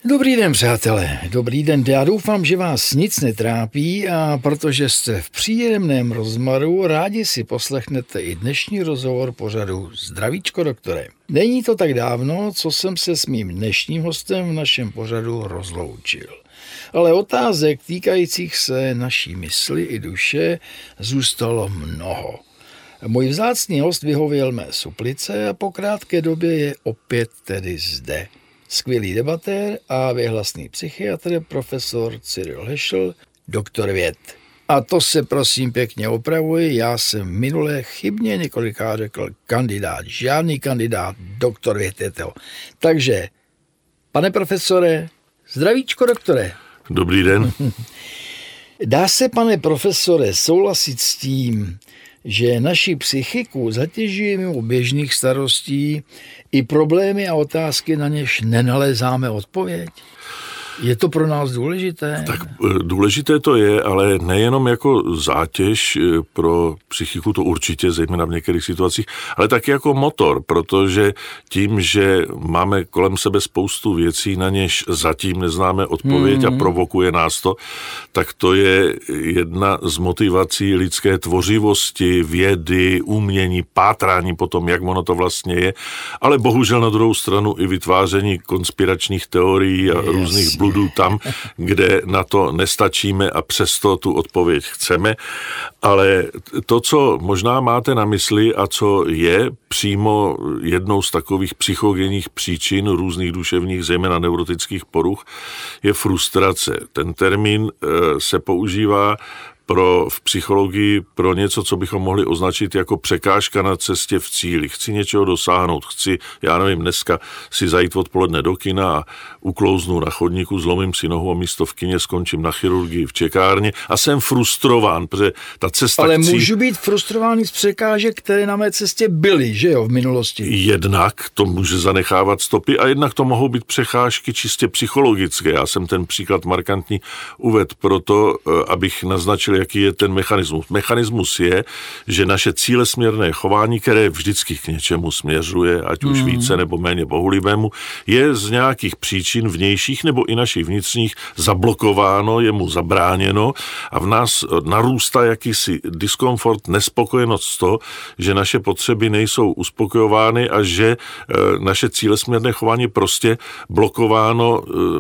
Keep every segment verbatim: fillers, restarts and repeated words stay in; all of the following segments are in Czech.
Dobrý den, přátelé. Dobrý den. Já doufám, že vás nic netrápí a protože jste v příjemném rozmaru, rádi si poslechnete i dnešní rozhovor pořadu Zdravíčko, doktore. Není to tak dávno, co jsem se s mým dnešním hostem v našem pořadu rozloučil. Ale otázek týkajících se naší mysli i duše zůstalo mnoho. Můj vzácný host vyhověl mé suplice a po krátké době je opět tedy zde. Skvělý debatér a věhlasný psychiatr, profesor Cyril Heschl, doktor věd. A to se prosím pěkně opravuji, já jsem minule chybně několikrát řekl kandidát, žádný kandidát, doktor věd je to. Takže, pane profesore, zdravíčko, doktore. Dobrý den. Dá se, pane profesore, souhlasit s tím, že naši psychiku zatěžuje mimo běžných starostí i problémy a otázky, na něž nenalézáme odpověď? Je to pro nás důležité? Tak důležité to je, ale nejenom jako zátěž pro psychiku, to určitě, zejména v některých situacích, ale taky jako motor, protože tím, že máme kolem sebe spoustu věcí, na něž zatím neznáme odpověď mm. a provokuje nás to, tak to je jedna z motivací lidské tvořivosti, vědy, umění, pátrání po tom, jak ono to vlastně je, ale bohužel na druhou stranu i vytváření konspiračních teorií a yes. různých bludů tam, kde na to nestačíme a přesto tu odpověď chceme. Ale to, co možná máte na mysli a co je přímo jednou z takových psychogenních příčin různých duševních, zejména neurotických poruch, je frustrace. Ten termín se používá pro, v psychologii pro něco, co bychom mohli označit jako překážka na cestě v cíli. Chci něčeho dosáhnout, chci, já nevím, dneska si zajít odpoledne do kina a uklouznu na chodníku, zlomím si nohu a místo v kině skončím na chirurgii v čekárně a jsem frustrován, protože ta cesta Ale chci... můžu být frustrovaný z překážek, které na mé cestě byly, že jo, v minulosti? Jednak to může zanechávat stopy a jednak to mohou být překážky čistě psychologické. Já jsem ten příklad markantní uvedl proto, abych naznačil, jaký je ten mechanismus. Mechanismus je, že naše cílesměrné chování, které vždycky k něčemu směřuje, ať už mm. více nebo méně bohulibému, je z nějakých příčin vnějších nebo i našich vnitřních zablokováno, je mu zabráněno a v nás narůstá jakýsi diskomfort, nespokojenost z toho, že naše potřeby nejsou uspokojovány a že naše cílesměrné chování je prostě blokováno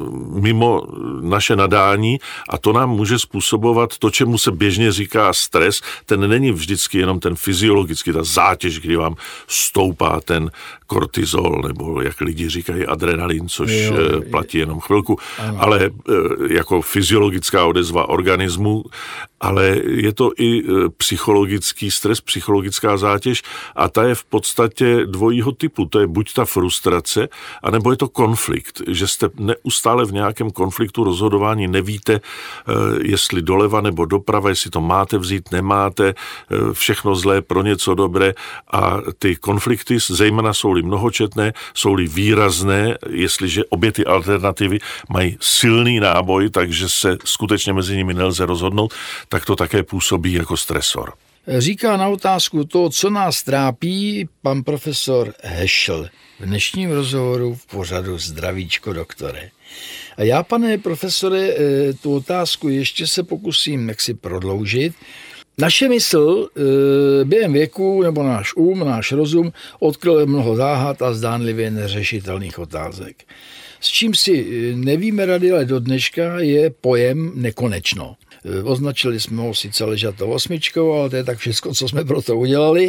mimo naše nadání a to nám může způsobovat to, čemu se běžně říká stres, ten není vždycky jenom ten fyziologický, ta zátěž, kdy vám stoupá ten kortizol, nebo jak lidi říkají adrenalin, což jo, platí jenom chvilku, ano. ale jako fyziologická odezva organismu, ale je to i psychologický stres, psychologická zátěž a ta je v podstatě dvojího typu. To je buď ta frustrace, anebo je to konflikt, že jste neustále v nějakém konfliktu rozhodování, nevíte, jestli doleva nebo doprava, jestli to máte vzít, nemáte, všechno zlé pro něco dobré a ty konflikty, zejména jsou-li mnohočetné, jsou-li výrazné, jestliže obě ty alternativy mají silný náboj, takže se skutečně mezi nimi nelze rozhodnout, tak to také působí jako stresor. Říká na otázku to, co nás trápí, pan profesor Heschl v dnešním rozhovoru v pořadu Zdravíčko, doktore. A já, pane profesore, tu otázku ještě se pokusím jaksi prodloužit. Naše mysl během věku, nebo náš um, náš rozum, odkryl mnoho záhad a zdánlivě neřešitelných otázek. S čím si nevíme rady, ale do dneška je pojem nekonečno. Označili jsme ho sice ležatou osmičkou, ale to je tak všechno, co jsme pro to udělali.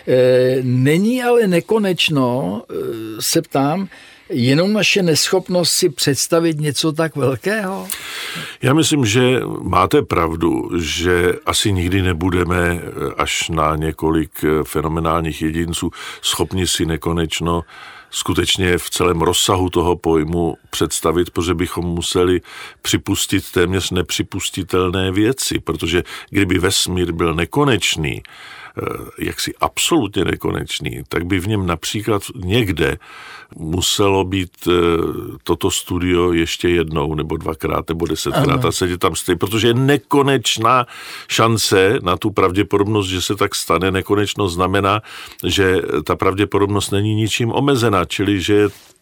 Není ale nekonečno, se ptám, jenom naše neschopnost si představit něco tak velkého? Já myslím, že máte pravdu, že asi nikdy nebudeme až na několik fenomenálních jedinců schopni si nekonečno skutečně v celém rozsahu toho pojmu představit, protože bychom museli připustit téměř nepřipustitelné věci, protože kdyby vesmír byl nekonečný, jaksi absolutně nekonečný, tak by v něm například někde muselo být toto studio ještě jednou, nebo dvakrát, nebo desetkrát ano. a sedět tam stejně, protože je nekonečná šance na tu pravděpodobnost, že se tak stane. Nekonečnost znamená, že ta pravděpodobnost není ničím omezená, čili že je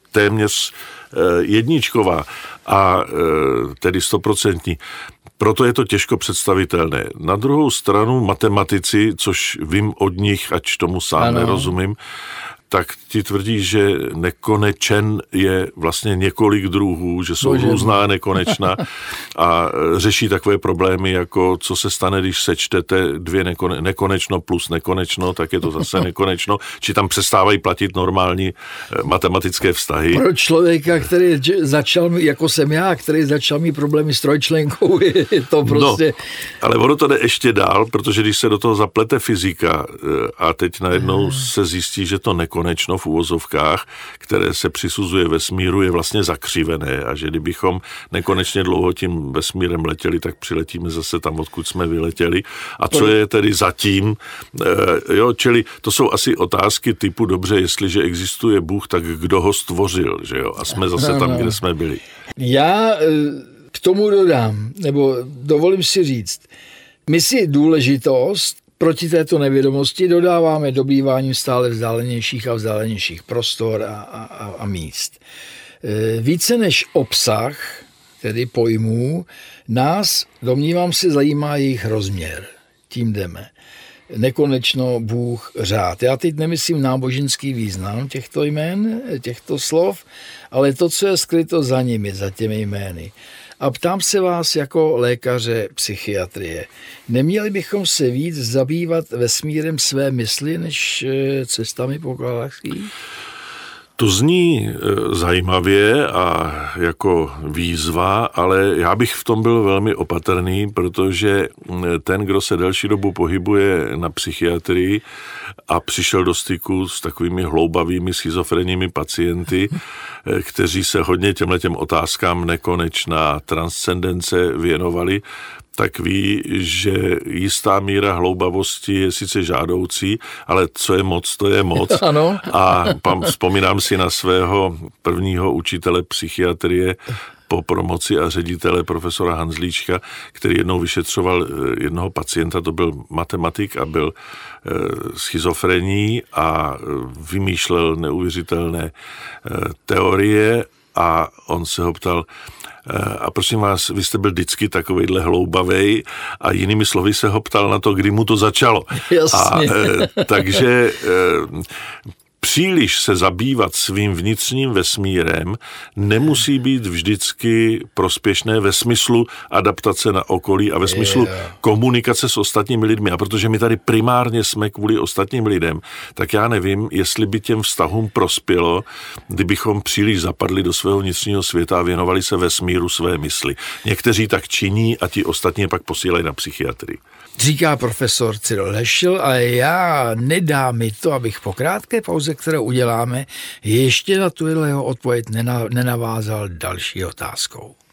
téměř jedničková a tedy stoprocentní. Proto je to těžko představitelné. Na druhou stranu matematici, což vím od nich, ač tomu sám ano. nerozumím, tak ti tvrdí, že nekonečen je vlastně několik druhů, že jsou Bože. různá nekonečná a řeší takové problémy, jako co se stane, když sečtete dvě nekone, nekonečno plus nekonečno, tak je to zase nekonečno, či tam přestávají platit normální matematické vztahy. Pro člověka, který začal, jako jsem já, který začal mít problémy s trojčlenkou, je to prostě... No, ale ono to jde ještě dál, protože když se do toho zaplete fyzika a teď najednou hmm. se zjistí, že to nekonečno konečno v uvozovkách, které se přisuzuje vesmíru, je vlastně zakřivené a že kdybychom nekonečně dlouho tím vesmírem letěli, tak přiletíme zase tam, odkud jsme vyletěli. A co je tedy zatím? E, jo, čili to jsou asi otázky typu, dobře, jestliže existuje Bůh, tak kdo ho stvořil, že jo? A jsme zase tam, kde jsme byli. Já k tomu dodám, nebo dovolím si říct, my si důležitost proti této nevědomosti dodáváme dobýváním stále vzdálenějších a vzdálenějších prostor a, a, a míst. Více než obsah, tedy pojmů, nás, domnívám se, zajímá jejich rozměr. Tím jdeme. Nekonečno, Bůh, řád. Já teď nemyslím náboženský význam těchto jmén, těchto slov, ale to, co je skryto za nimi, za těmi jmény. A ptám se vás jako lékaře psychiatrie, neměli bychom se víc zabývat vesmírem své mysli, než cestami po galaxii? To zní zajímavě a jako výzva, ale já bych v tom byl velmi opatrný, protože ten, kdo se delší dobu pohybuje na psychiatrii a přišel do styku s takovými hloubavými schizofrenními pacienty, kteří se hodně těmhletěm otázkám nekonečná transcendence věnovali, tak ví, že jistá míra hloubavosti je sice žádoucí, ale co je moc, to je moc. Ano. A pam, vzpomínám si na svého prvního učitele psychiatrie po promoci a ředitele profesora Hanzlíčka, který jednou vyšetřoval jednoho pacienta, to byl matematik a byl e, schizofrení a vymýšlel neuvěřitelné e, teorie a on se ho ptal, a prosím vás, vy jste byl vždycky takovejhle hloubavej a jinými slovy se ho ptal na to, kdy mu to začalo. Jasně. A, e, takže e, příliš se zabývat svým vnitřním vesmírem nemusí být vždycky prospěšné ve smyslu adaptace na okolí a ve smyslu yeah. komunikace s ostatními lidmi. A protože my tady primárně jsme kvůli ostatním lidem, tak já nevím, jestli by těm vztahům prospělo, kdybychom příliš zapadli do svého vnitřního světa a věnovali se vesmíru své mysli. Někteří tak činí a ti ostatní pak posílají na psychiatrii. Říká profesor Cyril Lešil a já nedá mi to, abych po krátké pauze, kterou uděláme, ještě na tu jeho odpověď nenavázal další otázkou.